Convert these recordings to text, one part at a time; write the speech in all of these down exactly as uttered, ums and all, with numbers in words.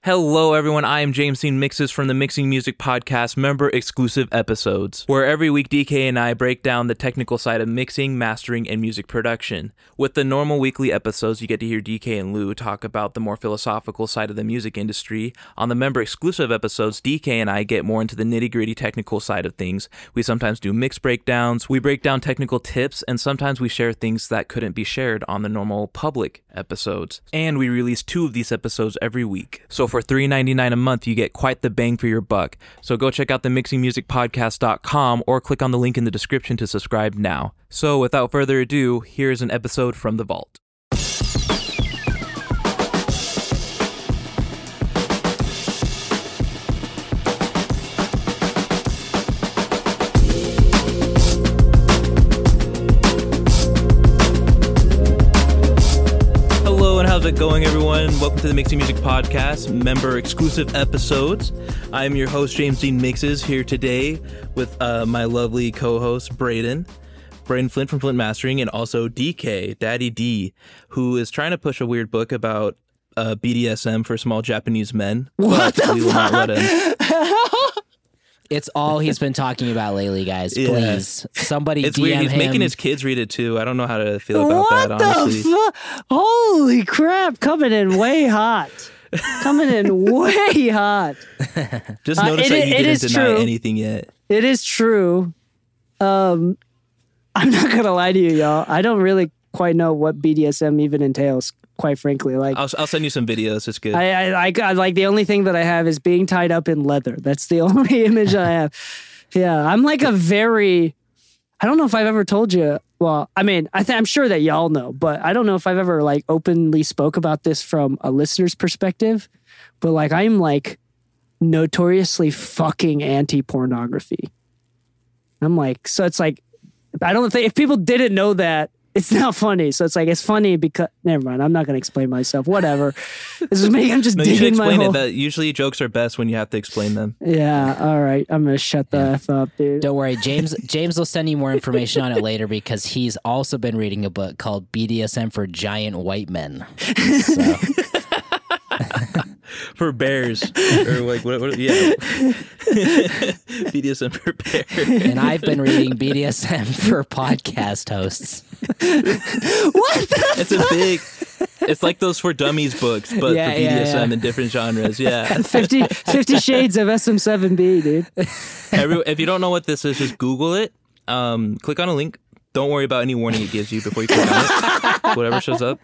Hello, everyone. I am James Dean Mixes from the Mixing Music Podcast member-exclusive episodes, where every week D K and I break down the technical side of mixing, mastering, and music production. With the normal weekly episodes, you get to hear D K and Lou talk about the more philosophical side of the music industry. On the member-exclusive episodes, D K and I get more into the nitty-gritty technical side of things. We sometimes do mix breakdowns, we break down technical tips, and sometimes we share things that couldn't be shared on the normal public episodes. And we release two of these episodes every week. So for three dollars and ninety-nine cents a month, you get quite the bang for your buck. So go check out the mixing music podcast dot com or click on the link in the description to subscribe now. So without further ado, here's an episode from the vault. How's it going, everyone? Welcome to the Mixing Music Podcast, member-exclusive episodes. I'm your host, James Dean Mixes, here today with uh, my lovely co-host, Braden. Braden Flint from Flint Mastering, and also D K, Daddy D, who is trying to push a weird book about uh, B D S M for small Japanese men. What the we will not let him. It's all he's been talking about lately, guys. Please, yeah. Somebody it's D M weird. He's him. making his kids read it too. I don't know how to feel about what that, honestly. What the fu- Holy crap, coming in way hot. Coming in way hot. Just notice uh, it, that you it didn't deny true. anything yet. It is true. Um, I'm not going to lie to you, y'all. I don't really quite know what B D S M even entails. Quite frankly, like I'll, I'll send you some videos. It's good. I, I, I, I like the only thing that I have is being tied up in leather. That's the only image I have. Yeah, I'm like a very. I don't know if I've ever told you. Well, I mean, I th- I'm sure that y'all know, but I don't know if I've ever like openly spoke about this from a listener's perspective. But like, I'm like notoriously fucking anti-pornography. I'm like, so it's like, I don't think if people didn't know that. It's not funny. So it's like, it's funny because, never mind. I'm not going to explain myself. Whatever. This is me. I'm just no, you should digging my explain whole... it. That usually jokes are best when you have to explain them. Yeah. All right. I'm going to shut the Yeah. F up, dude. Don't worry. James James will send you more information on it later because he's also been reading a book called B D S M for Giant White Men. So. For bears. Or like, what, what yeah. B D S M for bears. And I've been reading B D S M for podcast hosts. What the It's a big, it's like those For Dummies books, but Yeah, for B D S M yeah, yeah. in different genres. Yeah. fifty, fifty shades of S M seven B, dude. Every, if you don't know what this is, just Google it. Um, click on a link. Don't worry about any warning it gives you before you click on it. Whatever shows up.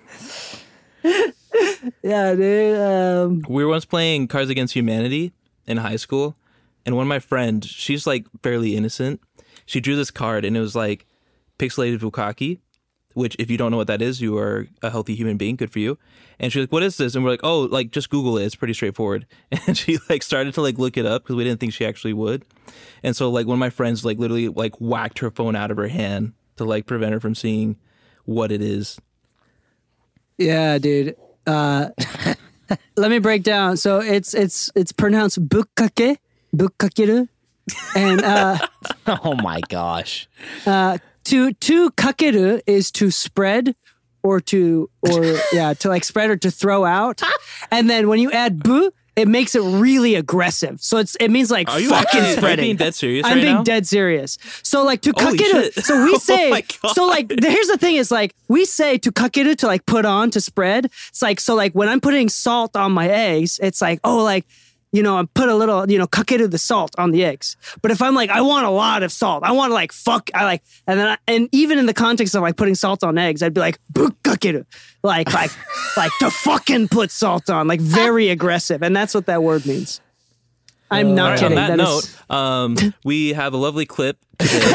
Yeah, dude. Um, We were once playing Cards Against Humanity in high school, and one of my friends, she's like fairly innocent. She drew this card, and it was like pixelated bukkake, which if you don't know what that is, you are a healthy human being. Good for you. And she's like, "What is this?" And we're like, "Oh, like just Google it. It's pretty straightforward." And she like started to like look it up because we didn't think she actually would. And so like one of my friends like literally like whacked her phone out of her hand to like prevent her from seeing what it is. yeah, dude. Uh, let me break down. So it's it's it's pronounced bukkake, bukkakeru, and uh, Oh my gosh. uh, to to kakeru is to spread or to or yeah to like spread or to throw out, and then when you add bu, it makes it really aggressive. So it's it means like Are you fucking actually, are you spreading. being dead serious I'm right being now? dead serious. So like to Holy kakeru. shit. So we Oh say. my God. So like the- here's the thing is like we say to kakeru to like put on to spread. It's like so like when I'm putting salt on my eggs, it's like oh like you know I put a little you know kakeru the salt on the eggs. But if I'm like I want a lot of salt, I want to like fuck I like and then I, and even in the context of like putting salt on eggs, I'd be like bukkakeru. Like like like to fucking put salt on, like very aggressive, and that's what that word means. I'm not All right, kidding. on that, That note, is- um, we have a lovely clip today.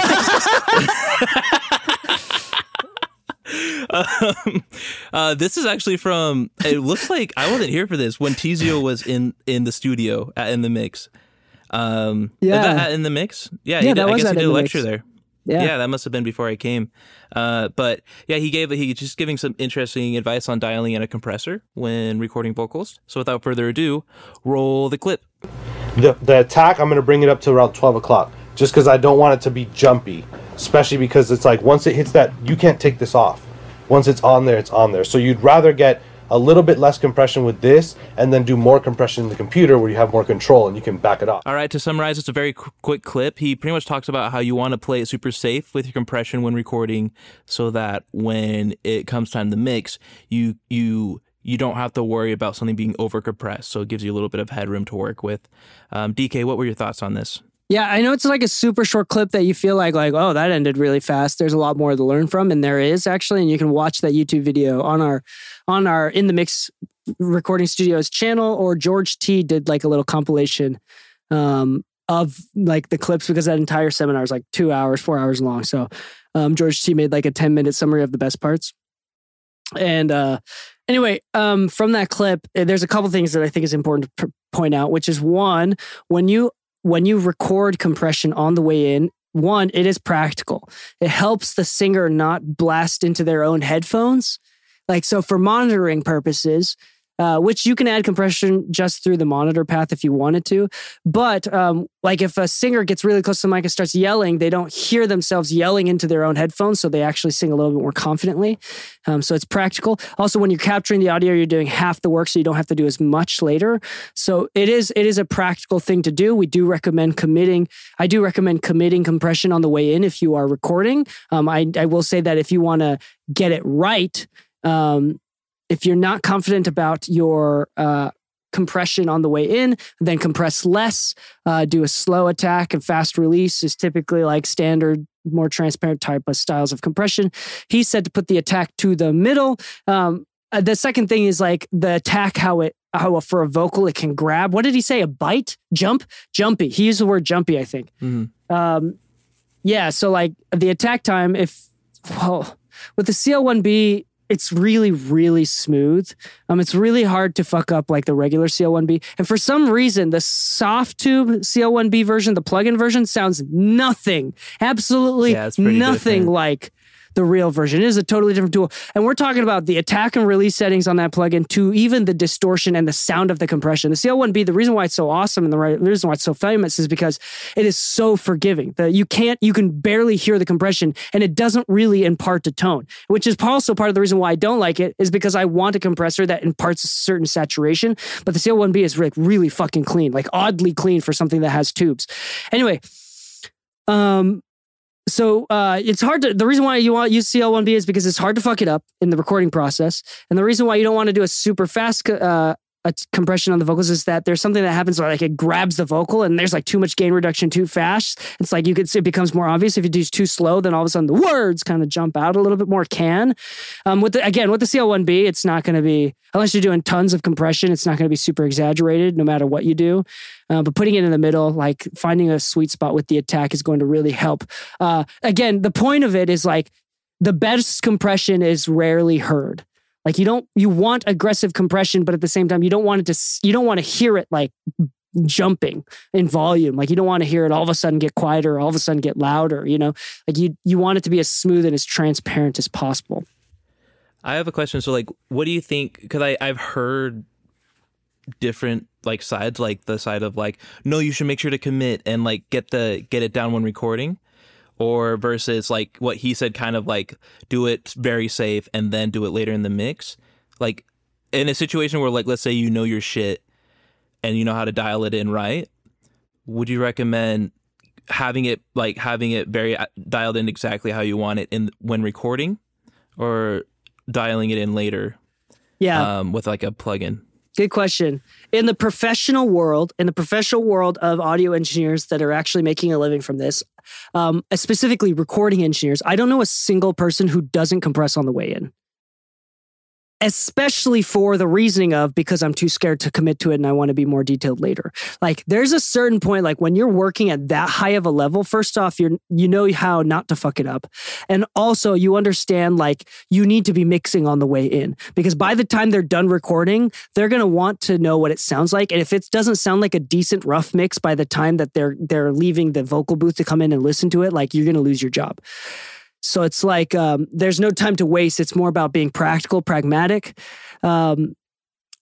um, uh, this is actually from. It looks like I wasn't here for this when Tizio was in in the studio at, in the mix. Um, Yeah. is that at in the mix. Yeah, Yeah, he did, that I was guess at he did In a the lecture Mix. there. Yeah. Yeah, that must have been before I came. Uh, but yeah, he gave he just giving some interesting advice on dialing in a compressor when recording vocals. So without further ado, roll the clip. The, the attack, I'm going to bring it up to around twelve o'clock, just because I don't want it to be jumpy, especially because it's like once it hits that, you can't take this off. Once it's on there, it's on there. So you'd rather get a little bit less compression with this, and then do more compression in the computer where you have more control and you can back it off. All right, to summarize, it's a very qu- quick clip. He pretty much talks about how you want to play it super safe with your compression when recording, so that when it comes time to mix, you you you don't have to worry about something being over compressed. So it gives you a little bit of headroom to work with. Um, D K, what were your thoughts on this? Yeah, I know it's like a super short clip that you feel like, like, oh, that ended really fast. There's a lot more to learn from, and there is actually, and you can watch that YouTube video on our, on our In the Mix Recording Studios channel, or George T did like a little compilation um, of like the clips, because that entire seminar is like two hours, four hours long. So um, George T made like a ten minute summary of the best parts. And uh, anyway, um, from that clip, there's a couple things that I think is important to p- point out, which is one, when you when you record compression on the way in, one, it is practical. It helps the singer not blast into their own headphones. Like, so for monitoring purposes, uh, which you can add compression just through the monitor path if you wanted to. But um, like if a singer gets really close to the mic and starts yelling, they don't hear themselves yelling into their own headphones, so they actually sing a little bit more confidently. Um, so it's practical. Also, when you're capturing the audio, you're doing half the work, so you don't have to do as much later. So it is it is a practical thing to do. We do recommend committing. I do recommend committing compression on the way in if you are recording. Um, I, I will say that if you want to get it right, um, if you're not confident about your uh, compression on the way in, then compress less. Uh, do a slow attack, and fast release is typically like standard, more transparent type of styles of compression. He said to put the attack to the middle. Um, the second thing is like the attack, how it, how for a vocal it can grab. What did he say? A bite? Jump? Jumpy. He used the word jumpy, I think. Mm-hmm. Um, yeah, so like the attack time, if, well, with the C L one B, it's really, really smooth. Um, it's really hard to fuck up like the regular C L one B. And for some reason, the soft tube C L one B version, the plugin version, sounds nothing, absolutely yeah, nothing different. Like the real version. It is a totally different tool. And we're talking about the attack and release settings on that plugin to even the distortion and the sound of the compression. The C L one B, the reason why it's so awesome and the reason why it's so famous is because it is so forgiving. The, you can't, you can barely hear the compression, and it doesn't really impart to tone, which is also part of the reason why I don't like it, is because I want a compressor that imparts a certain saturation. But the C L one B is like really fucking clean, like oddly clean for something that has tubes. Anyway, um, So uh, it's hard to, the reason why you want to use C L one B is because it's hard to fuck it up in the recording process. And the reason why you don't want to do a super fast uh, a compression on the vocals is that there's something that happens where like it grabs the vocal and there's like too much gain reduction too fast. It's like you could see it becomes more obvious. If you do too slow, then all of a sudden the words kind of jump out a little bit more. Can um, with the, again with the C L one B, it's not going to be, unless you're doing tons of compression, it's not going to be super exaggerated no matter what you do. Uh, but putting it in the middle, like finding a sweet spot with the attack, is going to really help. Uh, again, the point of it is like the best compression is rarely heard. Like you don't, you want aggressive compression, but at the same time, you don't want it to, you don't want to hear it like jumping in volume. Like you don't want to hear it all of a sudden get quieter, or all of a sudden get louder, you know, like you, you want it to be as smooth and as transparent as possible. I have a question. So like, what do you think? Cause I, I've heard different like sides, like the side of like, no, you should make sure to commit and like get the, get it down when recording. Or versus like what he said, kind of like do it very safe and then do it later in the mix. Like in a situation where like, let's say you know your shit and you know how to dial it in right, would you recommend having it like having it very dialed in exactly how you want it in when recording, or dialing it in later? Yeah, um, with like a plugin. Good question. In the professional world, in the professional world of audio engineers that are actually making a living from this, um, specifically recording engineers, I don't know a single person who doesn't compress on the way in. Especially for the reasoning of, because I'm too scared to commit to it and I want to be more detailed later. Like there's a certain point, like when you're working at that high of a level, first off, you're, you know how not to fuck it up. And also you understand like you need to be mixing on the way in, because by the time they're done recording, they're going to want to know what it sounds like. And if it doesn't sound like a decent rough mix by the time that they're, they're leaving the vocal booth to come in and listen to it, like you're going to lose your job. So it's like um, there's no time to waste. It's more about being practical, pragmatic. Um,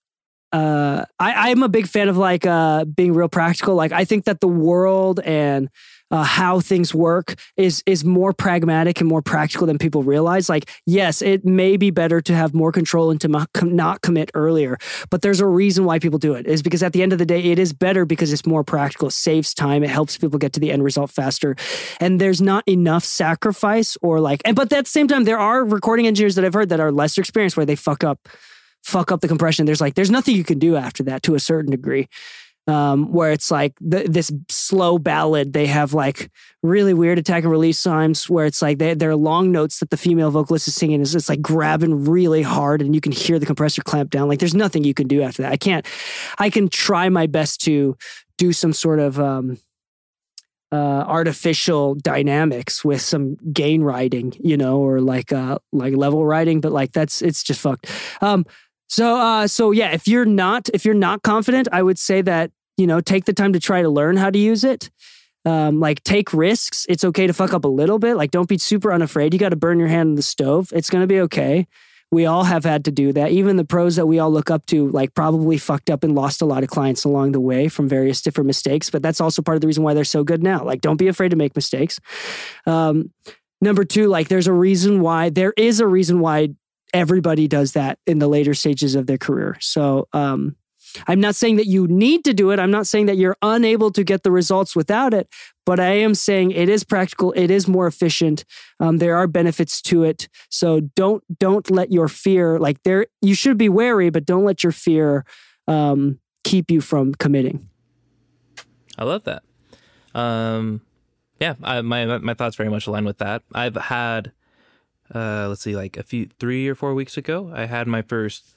uh, I, I'm a big fan of like uh, being real practical. Like I think that the world and uh, how things work is is more pragmatic and more practical than people realize. Like, yes, it may be better to have more control and to mo- com- not commit earlier, but there's a reason why people do it. Is because at the end of the day, it is better because it's more practical, it saves time, it helps people get to the end result faster, and there's not enough sacrifice or like. And but at the same time, there are recording engineers that I've heard that are less experienced where they fuck up. fuck up the compression. There's like, there's nothing you can do after that to a certain degree. Um, where it's like the, this slow ballad, they have like really weird attack and release times where it's like they, they're long notes that the female vocalist is singing is it's like grabbing really hard and you can hear the compressor clamp down. Like there's nothing you can do after that. I can't, I can try my best to do some sort of, um, uh, artificial dynamics with some gain riding, you know, or like, uh, like level riding, but like that's, it's just fucked. Um, So, uh, so yeah, if you're not, if you're not confident, I would say that, you know, take the time to try to learn how to use it. Um, like take risks. It's okay to fuck up a little bit. Like don't be super unafraid. You got to burn your hand on the stove. It's going to be okay. We all have had to do that. Even the pros that we all look up to, like probably fucked up and lost a lot of clients along the way from various different mistakes. But that's also part of the reason why they're so good now. Like, don't be afraid to make mistakes. Um, number two, like there's a reason why, there is a reason why everybody does that in the later stages of their career. So um, I'm not saying that you need to do it. I'm not saying that you're unable to get the results without it, but I am saying it is practical. It is more efficient. Um, there are benefits to it. So don't don't let your fear, like there, you should be wary, but don't let your fear um, keep you from committing. I love that. Um, yeah, I, my my thoughts very much align with that. I've had. Uh, let's see, like a few, three or four weeks ago, I had my first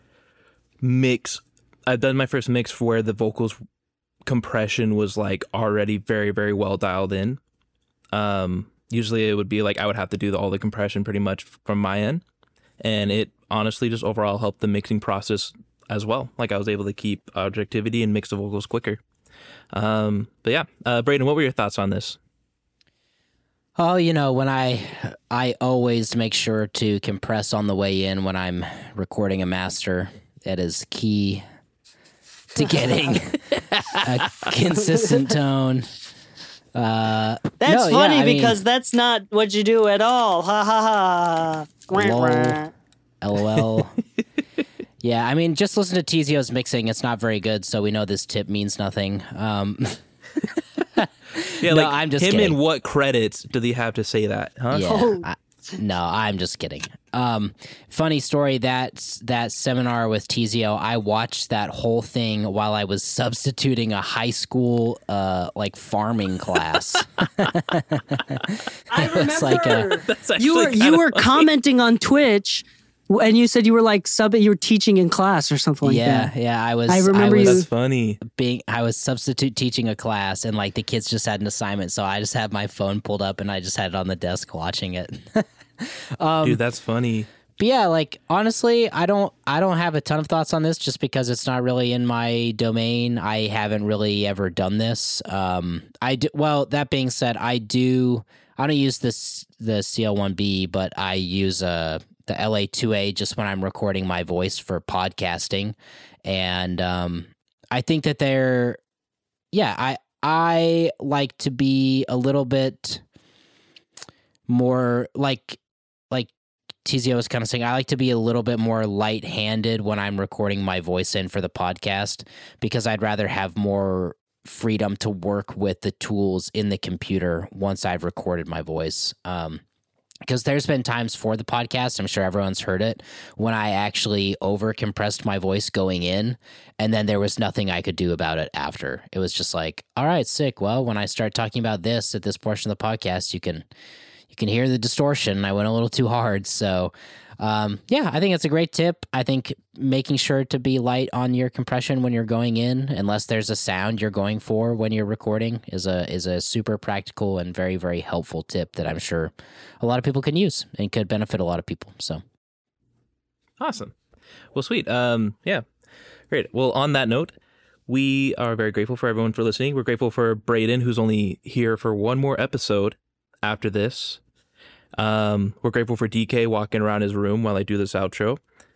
mix. I've done my first mix where the vocals compression was like already very, very well dialed in. Um, usually it would be like I would have to do the, all the compression pretty much from my end. And it honestly just overall helped the mixing process as well. Like I was able to keep objectivity and mix the vocals quicker. Um, but yeah, uh, Braden, what were your thoughts on this? Oh, you know, when I I always make sure to compress on the way in when I'm recording a master. That is key to getting a consistent tone. Uh, That's no, funny yeah, I because mean, that's not what you do at all. Ha ha ha. Lol, LOL. Yeah, I mean, just listen to Tizio's mixing. It's not very good, so we know this tip means nothing. Um Yeah, no, like I'm just him kidding. in what credits do they have to say that, huh? Yeah, Oh. I, no, I'm just kidding. Um, funny story, that that seminar with Tizio, I watched that whole thing while I was substituting a high school uh, like farming class. I It was like a- That's you were actually you kinda were funny. commenting on Twitch, and you said you were like sub. You were teaching in class or something like yeah, that. yeah. I was. I remember was you- That's funny. being. I was substitute teaching a class, and like the kids just had an assignment, so I just had my phone pulled up and I just had it on the desk watching it. um, Dude, that's funny. But yeah, like honestly, I don't I don't have a ton of thoughts on this just because it's not really in my domain. I haven't really ever done this. Um, I do, well, that being said, I do I don't use this the C L one B, but I use uh the L A two A just when I'm recording my voice for podcasting. And um I think that they're yeah, I I like to be a little bit more like like Tizio was kind of saying, I like to be a little bit more light-handed when I'm recording my voice in for the podcast because I'd rather have more freedom to work with the tools in the computer once I've recorded my voice. Um, because there's been times for the podcast, I'm sure everyone's heard it, when I actually over-compressed my voice going in, and then there was nothing I could do about it after. It was just like, all right, sick. Well, when I start talking about this at this portion of the podcast, you can... You can hear the distortion. I went a little too hard. So, um, yeah, I think it's a great tip. I think making sure to be light on your compression when you're going in, unless there's a sound you're going for when you're recording, is a is a super practical and very, very helpful tip that I'm sure a lot of people can use and could benefit a lot of people. So, Awesome. Well, sweet. Um, yeah, great. Well, on that note, we are very grateful for everyone for listening. We're grateful for Braden, who's only here for one more episode after this. Um, we're grateful for D K walking around his room while I do this outro.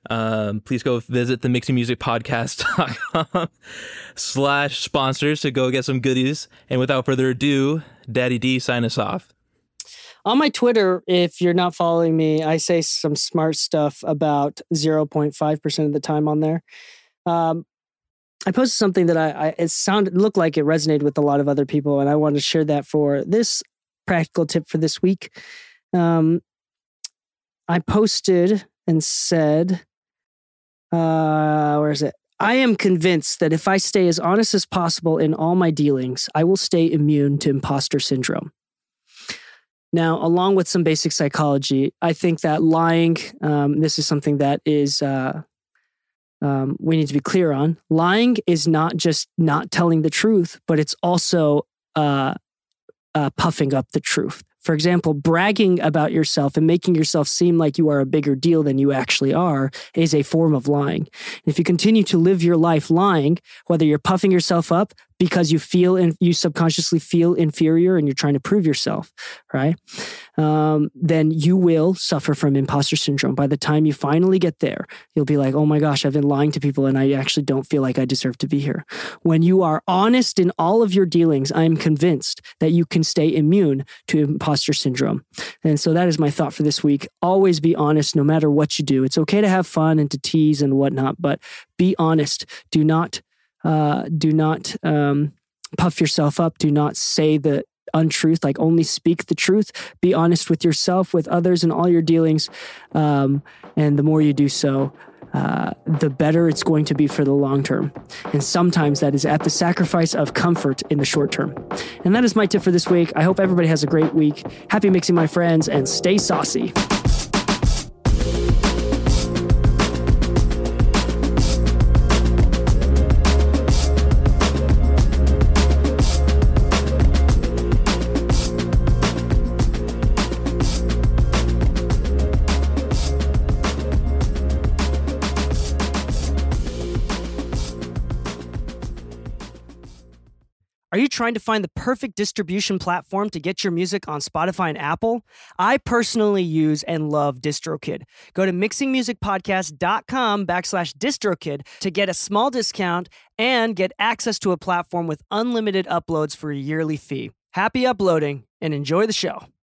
Um, please go visit the mixing music podcast dot com slash sponsors to go get some goodies. And without further ado, Daddy D, sign us off. On my Twitter, if you're not following me, I say some smart stuff about zero point five percent of the time on there. Um, I posted something that I, I it sounded looked like it resonated with a lot of other people, and I wanted to share that for this practical tip for this week. Um, I posted and said, uh, where is it? I am convinced that if I stay as honest as possible in all my dealings, I will stay immune to imposter syndrome. Now, along with some basic psychology, I think that lying, um, this is something that is, uh, um, we need to be clear on. Lying is not just not telling the truth, but it's also uh, uh, puffing up the truth. For example, bragging about yourself and making yourself seem like you are a bigger deal than you actually are is a form of lying. And if you continue to live your life lying, whether you're puffing yourself up because you feel and you subconsciously feel inferior and you're trying to prove yourself, right? Um, then you will suffer from imposter syndrome. By the time you finally get there, you'll be like, oh my gosh, I've been lying to people and I actually don't feel like I deserve to be here. When you are honest in all of your dealings, I'm convinced that you can stay immune to imposter syndrome. And so that is my thought for this week. Always be honest no matter what you do. It's okay to have fun and to tease and whatnot, but be honest. Do not Uh, do not um, puff yourself up. Do not say the untruth. Like, only speak the truth. Be honest with yourself, with others, and all your dealings. Um, and the more you do so, uh, the better it's going to be for the long term. And sometimes that is at the sacrifice of comfort in the short term. And that is my tip for this week. I hope everybody has a great week. Happy mixing, my friends, and stay saucy. Are you trying to find the perfect distribution platform to get your music on Spotify and Apple? I personally use and love DistroKid. Go to mixingmusicpodcast.com backslash DistroKid to get a small discount and get access to a platform with unlimited uploads for a yearly fee. Happy uploading and enjoy the show.